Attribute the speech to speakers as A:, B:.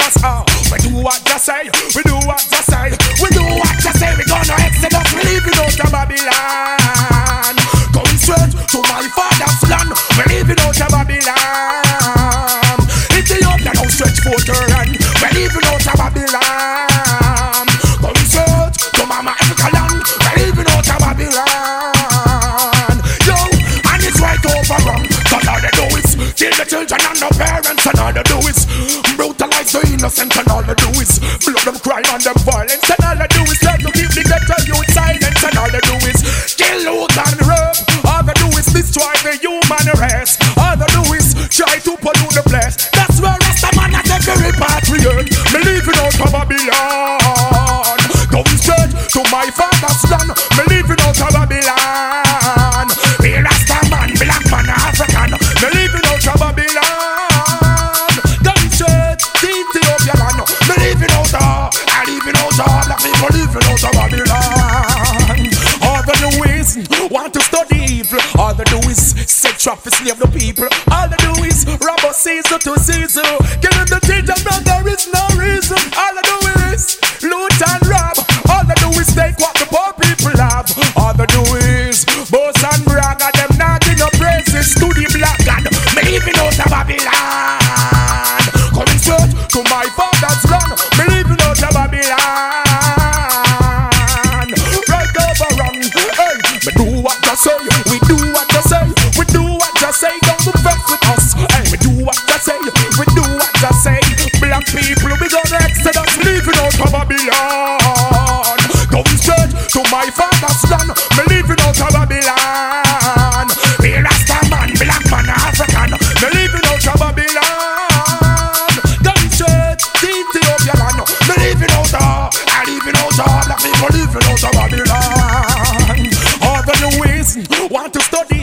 A: Exodus. We do what you say, we do what you say, we do what you say. We gonna Exodus, we leaving out of Babylon. Going straight to my father's land, we leaving out of Babylon. Ethiopia now stretch forth her hand, we leaving out of Babylon. Going straight to Mama Africa land, we leaving out of Babylon. Yo, and it's right over wrong, cause all they do is kill the children and the parents, and all they do is brutalize the innocent, and all they do is blood them crime and them violence, and all they do is try to keep the ghetto youth silent, and all they do is kill, loot and rape. All they do is destroy the human race. All they do is try to pollute the place. That's where Rastaman has every repatriate. Me leaving out of Babylon, going straight to my father's land. Me leaving out of Babylon. Be Rastaman, black man, African. Me leaving out of Babylon, going straight to Ethiopia land. Me leaving out of, I leaving out of black people, leaving out of Babylon. All they do is want to study evil. All they do is set trap to slave the people. All they do is rob a season to season. Give them the children, but there is no reason. All they do is loot and rob. All they do is take what the poor people have. All they do is boast and brag at them, not in no praises to the black God. Me leaving out of Babylon, coming straight to my father's land. Me leaving out of Babylon. We do what you say, we do what you say, we do what you say, don't be vexed with us. Hey, we do what you say, we do what you say. Black people, we gonna Exodus, leaving out of Babylon. Going straight to my father's land, me leaving out of Babylon. Be Rastaman, black man, African, me leaving out of Babylon. Going straight to Ethiopia land, me leaving out of, I leaving out of, black people leaving out of Babylon. Want to study